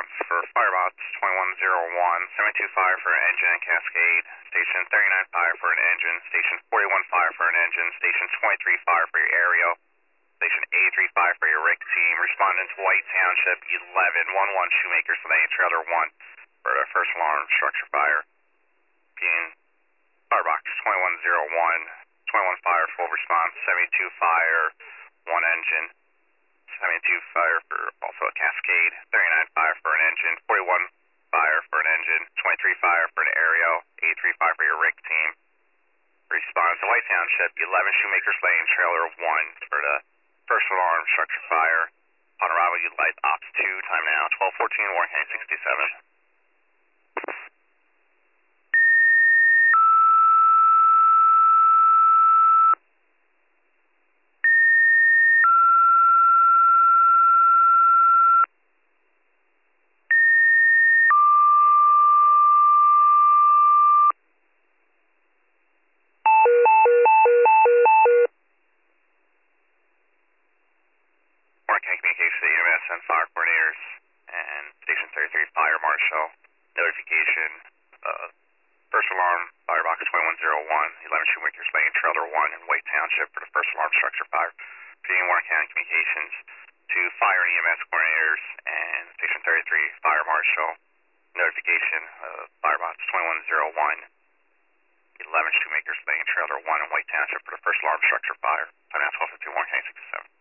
response for Firebots 2101, 725 for an engine and Cascade, Station 39.5 for an engine, Station 41.5 for an engine, Station 23.5 for your aerial, Station 835 for your rig team. Respondents White Township 1111 Shoemakers Lane, Trailer 1 for the first alarm structure fire. Being Firebox 2101, 21 fire, full response, 72 fire, 1 engine, 72 fire for also a Cascade, 39 fire for an engine, 41 fire for an engine, 23 fire for an aerial, 835 for your rig team. Response to White Township 11 Shoemakers Lane, Trailer 1 for the first alarm structure fire. On arrival, utilize Ops 2, time now 12:14, Warren County 67. Warren County Communications to EMS and fire coordinators and Station 33 Fire Marshal. Notification, first alarm, Firebox 2101, 11 Shoemakers Lane, Trailer 1 in White Township for the first alarm structure fire. Being Warren County Communications to fire and EMS coordinators and Station 33 Fire Marshal. Notification, Firebox 2101, 11 Shoemakers Lane, Trailer 1 in White Township for the first alarm structure fire. Time now 12:51, Warren County 67.